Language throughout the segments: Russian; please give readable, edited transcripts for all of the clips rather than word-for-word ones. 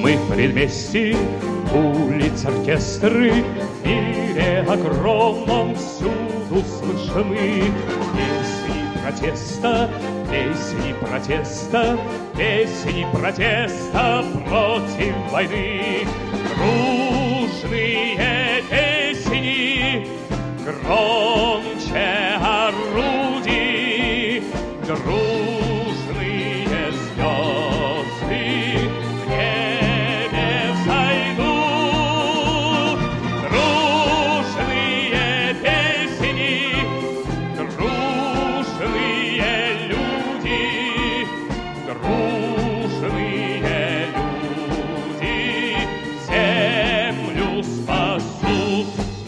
Мы в предместье, улиц, оркестры, в мире огромном всюду слышны песни протеста, песни протеста, песни протеста против войны. Дружные песни громче орудий, дружные звезды в небе взойдут. Дружные песни, дружные люди, дружные люди землю спасут.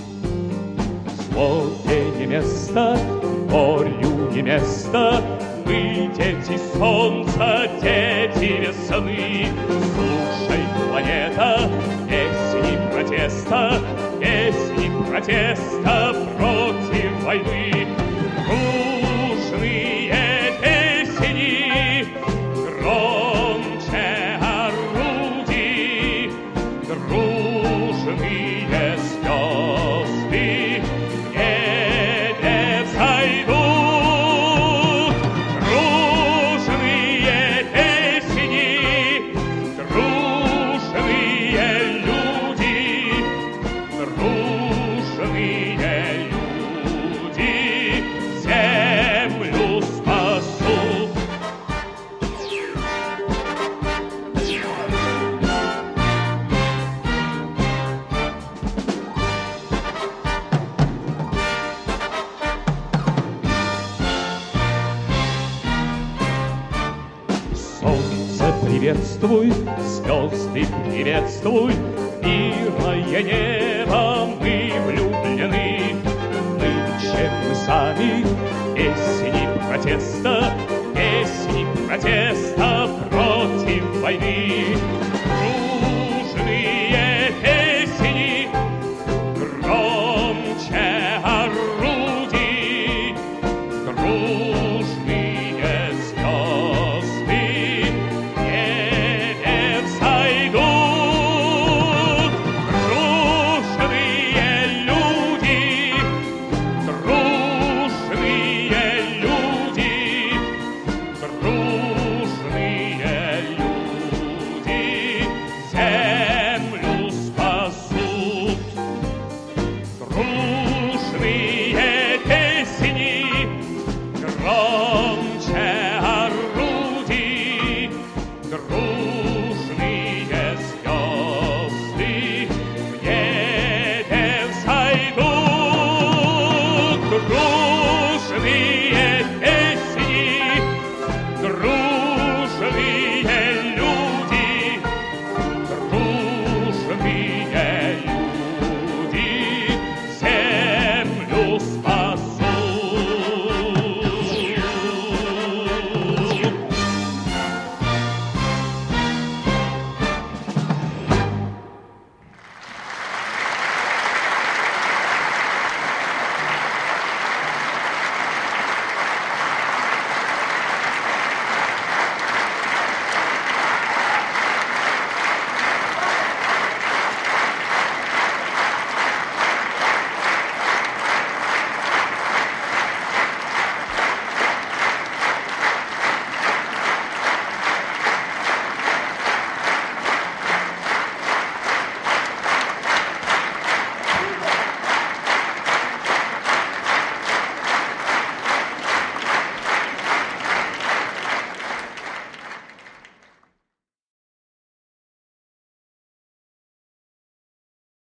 Злоте не место, горю не место, мы дети солнца, дети весны. Слушай, планета, песни протеста, песни протеста против войны. Дружные песни громче орудий, дружные звезды в небе взойдут. Дружные песни, дружные люди, дружные люди землю спасут. Солнце приветствуй, звезды приветствуй, мирное небо мы влюблены. Нынче мы сами песни протеста